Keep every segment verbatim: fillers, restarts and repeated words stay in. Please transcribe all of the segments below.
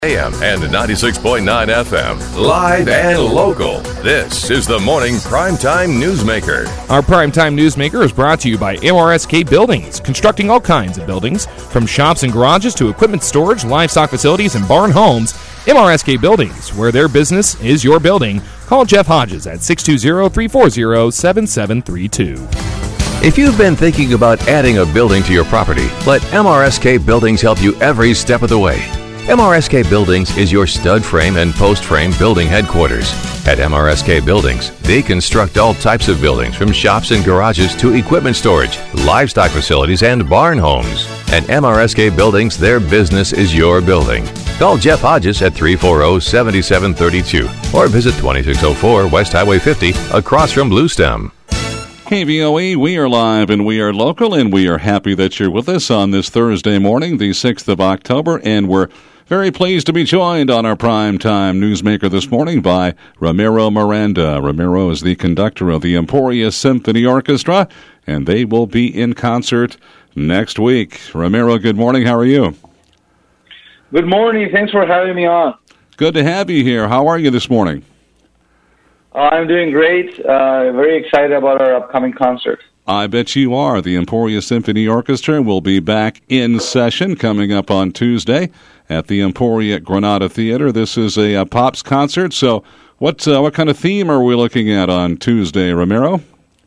A M and ninety-six point nine F M, live and local. This is the Morning Primetime Newsmaker. Our Primetime Newsmaker is brought to you by M R S K Buildings, constructing all kinds of buildings, from shops and garages to equipment storage, livestock facilities, and barn homes. M R S K Buildings, where their business is your building. Call Jeff Hodges at six two zero, three four zero, seven seven three two. If you've been thinking about adding a building to your property, let M R S K Buildings help you every step of the way. M R S K Buildings is your stud frame and post frame building headquarters. At M R S K Buildings, they construct all types of buildings, from shops and garages to equipment storage, livestock facilities, and barn homes. At M R S K Buildings, their business is your building. Call Jeff Hodges at three four zero, seven seven three two or visit twenty-six oh four West Highway fifty across from Bluestem. K V O E, we are live and we are local, and we are happy that you're with us on this Thursday morning, the sixth of October, and we're very pleased to be joined on our Primetime Newsmaker this morning by Ramiro Miranda. Ramiro is the conductor of the Emporia Symphony Orchestra, and they will be in concert next week. Ramiro, good morning. How are you? Good morning. Thanks for having me on. Good to have you here. How are you this morning? Uh, I'm doing great. Uh, very excited about our upcoming concert. I bet you are. The Emporia Symphony Orchestra will be back in session coming up on Tuesday at the Emporia Granada Theater. This is a, a Pops concert, so what uh, what kind of theme are we looking at on Tuesday, Ramiro?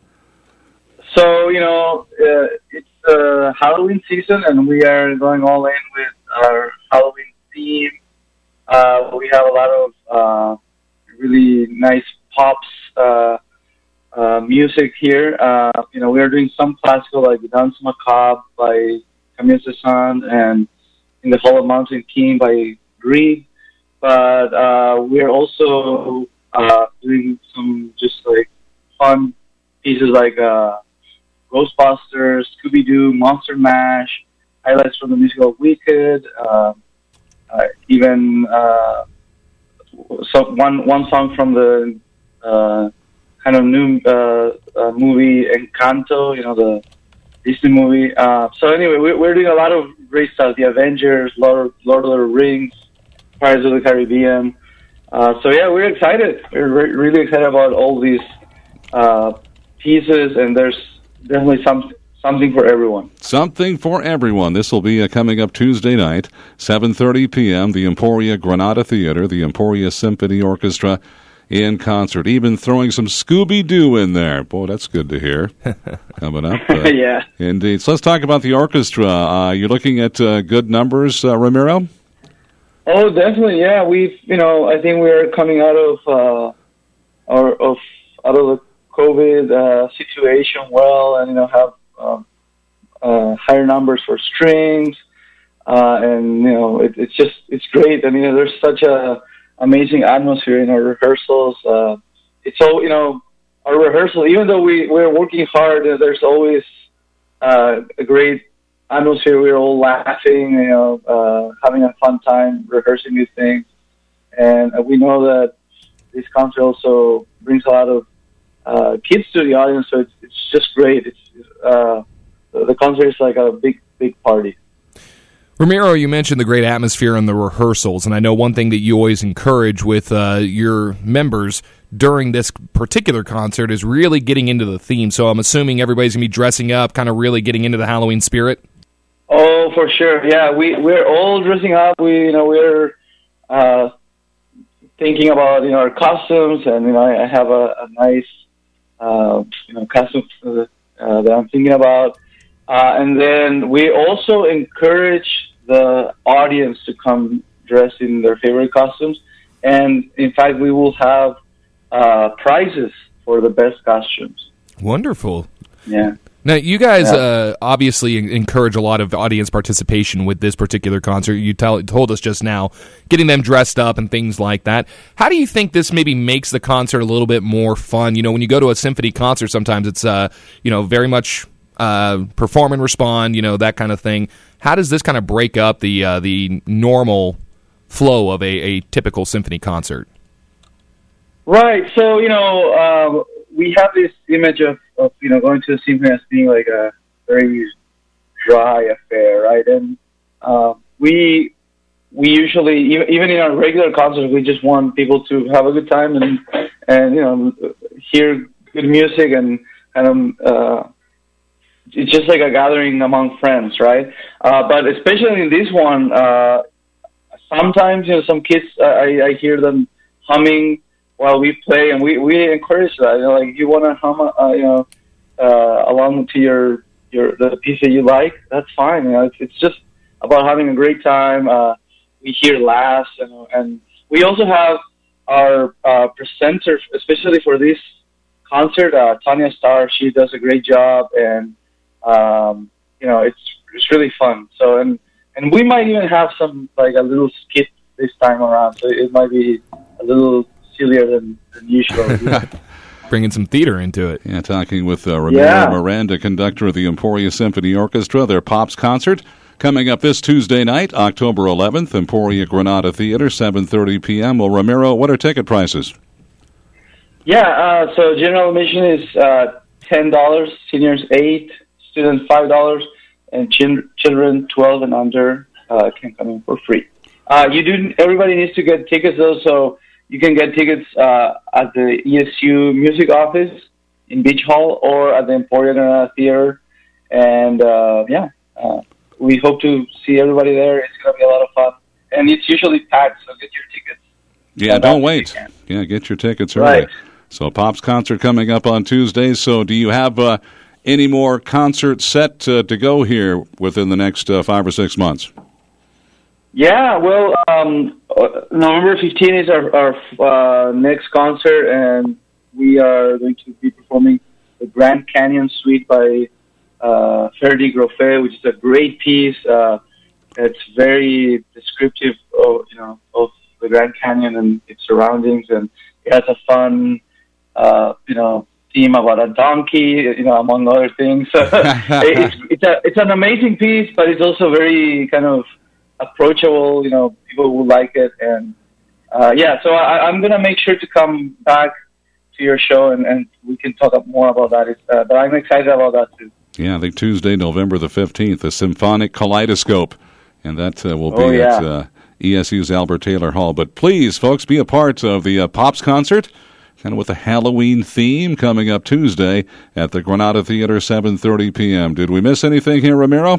So, you know, uh, it's uh, Halloween season, and we are going all in with our Halloween theme. Uh, we have a lot of uh, really nice Pops uh, uh, music here. Uh, you know, we are doing some classical, like Danse Macabre by Camille Cézanne, and In the Hall of Mountain King by Grieg. But uh, we're also uh, doing some just like fun pieces like uh, Ghostbusters, Scooby-Doo, Monster Mash, highlights from the musical Wicked, uh, uh, even uh, so one one song from the uh, kind of new uh, uh, movie Encanto, you know, the Disney movie. Uh, so anyway, we're, we're doing a lot of great stuff. The Avengers, Lord, Lord of the Rings, Pirates of the Caribbean. Uh, so yeah, we're excited. We're re- really excited about all these uh, pieces, and there's definitely some, something for everyone. Something for everyone. This will be uh, coming up Tuesday night, seven thirty p.m., the Emporia Granada Theater, the Emporia Symphony Orchestra in concert, even throwing some Scooby-Doo in there. Boy, that's good to hear. Coming up. Uh, yeah. Indeed. So let's talk about the orchestra. Uh, you're looking at uh, good numbers, uh, Ramiro? Oh, definitely, yeah. We've, you know, I think we're coming out of, uh, our, of out of the COVID uh, situation well, and, you know, have um, uh, higher numbers for strings. Uh, and, you know, it, it's just, it's great. I mean, there's such a amazing atmosphere in our rehearsals. Uh, it's all, you know, our rehearsal, even though we, we're working hard, uh, there's always uh, a great atmosphere. We're all laughing, you know, uh, having a fun time rehearsing these things. And uh, we know that this concert also brings a lot of uh, kids to the audience, so it's, it's just great. It's uh, the concert is like a big, big party. Ramiro, you mentioned the great atmosphere in the rehearsals, and I know one thing that you always encourage with uh, your members during this particular concert is really getting into the theme. So I'm assuming everybody's going to be dressing up, kind of really getting into the Halloween spirit? Oh, for sure. Yeah, we, we're all dressing up. We, you know, we're uh, thinking about, you know, our costumes, and, you know, I have a, a nice, uh, you know, costume uh, uh, that I'm thinking about. Uh, and then we also encourage the audience to come dressed in their favorite costumes. And, in fact, we will have uh, prizes for the best costumes. Wonderful. Yeah. Now, you guys yeah. uh, obviously encourage a lot of audience participation with this particular concert. You tell, told us just now, getting them dressed up and things like that. How do you think this maybe makes the concert a little bit more fun? You know, when you go to a symphony concert, sometimes it's, uh, you know, very much uh, perform and respond, you know, that kind of thing. How does this kind of break up the uh, the normal flow of a, a typical symphony concert? Right. So, you know, uh, we have this image of, of, you know, going to a symphony as being like a very dry affair, right? And uh, we we usually, even, even in our regular concerts, we just want people to have a good time and, and you know, hear good music and, and uh, it's just like a gathering among friends, right? Uh, but especially in this one, uh, sometimes, you know, some kids, uh, I, I hear them humming while we play, and we, we encourage that. You know, like, if you want to hum, uh, you know, uh, along to your, your the piece that you like, that's fine. You know, it's, it's just about having a great time. Uh, we hear laughs, and, and we also have our uh, presenter, especially for this concert, uh, Tanya Starr. She does a great job, and um, you know, it's it's really fun. So, and and we might even have some, like, a little skit this time around. So it might be a little sillier than, than usual. Bringing some theater into it. Yeah, talking with uh, Ramiro Yeah. Miranda, conductor of the Emporia Symphony Orchestra, their Pops concert coming up this Tuesday night, October eleventh, Emporia Granada Theater, seven thirty p.m. Well, Ramiro, what are ticket prices? Yeah, uh, so general admission is uh, ten dollars, seniors eight, students five dollars, and ch- children twelve and under uh, can come in for free. Uh, you do. Everybody needs to get tickets though, so you can get tickets uh, at the E S U Music Office in Beach Hall or at the Emporia Granada Theater. And uh, yeah, uh, we hope to see everybody there. It's going to be a lot of fun, and it's usually packed, so get your tickets. Yeah, don't wait. Yeah, get your tickets early. Right. So, Pops concert coming up on Tuesday. So, do you have uh, any more concerts set uh, to go here within the next uh, five or six months? Yeah, well, um, uh, November fifteenth is our, our uh, next concert, and we are going to be performing the Grand Canyon Suite by uh, Ferdi Grofé, which is a great piece. Uh, it's very descriptive of, you know, of the Grand Canyon and its surroundings, and it has a fun, uh, you know, theme about a donkey, you know, among other things. So it's it's a it's an amazing piece, but it's also very kind of approachable. You know, people will like it, and uh, yeah. So I, I'm gonna make sure to come back to your show, and, and we can talk more about that. It's, uh, but I'm excited about that too. Yeah, I think Tuesday, November the fifteenth, the Symphonic Kaleidoscope, and that uh, will be oh, yeah. at uh, E S U's Albert Taylor Hall. But please, folks, be a part of the uh, Pops concert, kind of with a Halloween theme, coming up Tuesday at the Granada Theater, seven thirty p.m. Did we miss anything here, Ramiro?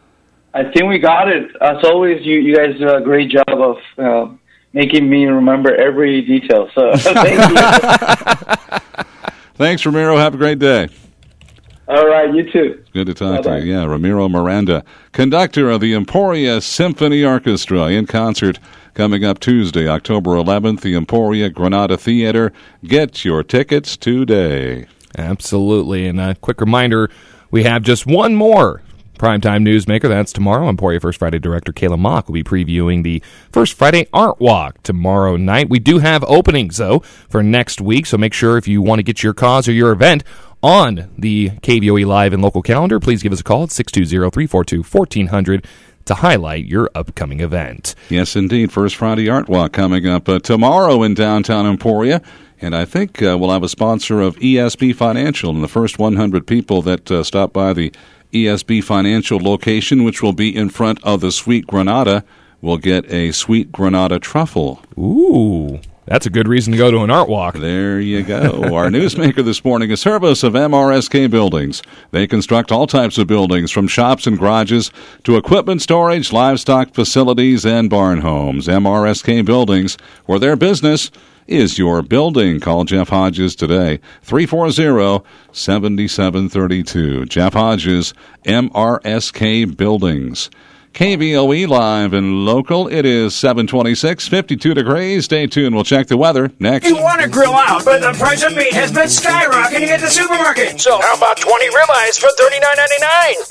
I think we got it. As always, you, you guys do a great job of uh, making me remember every detail. So thank you. Thanks, Ramiro. Have a great day. All right, you too. Good to talk Bye-bye. to you. Yeah, Ramiro Miranda, conductor of the Emporia Symphony Orchestra, in concert coming up Tuesday, October eleventh, the Emporia Granada Theater. Get your tickets today. Absolutely. And a quick reminder, we have just one more Primetime Newsmaker. That's tomorrow. Emporia First Friday director Kayla Mock will be previewing the First Friday Art Walk tomorrow night. We do have openings, though, for next week, so make sure if you want to get your cause or your event on the K V O E Live and local calendar, please give us a call at six two zero, three four two, one four zero zero to highlight your upcoming event. Yes, indeed. First Friday Art Walk coming up uh, tomorrow in downtown Emporia. And I think uh, we'll have a sponsor of E S B Financial, and the first one hundred people that uh, stop by the E S B Financial location, which will be in front of the Sweet Granada, will get a Sweet Granada truffle. Ooh, that's a good reason to go to an art walk. There you go. Our newsmaker this morning, a service of M R S K Buildings. They construct all types of buildings, from shops and garages to equipment storage, livestock facilities, and barn homes. M R S K Buildings, where their business is your building. Call Jeff Hodges today, three four zero, seven seven three two. Jeff Hodges, M R S K Buildings. K V O E Live and Local. It is seven twenty-six, fifty-two degrees. Stay tuned. We'll check the weather next. You want to grill out, but the price of meat has been skyrocketing at the supermarket. So how about twenty ribeyes for thirty-nine ninety-nine?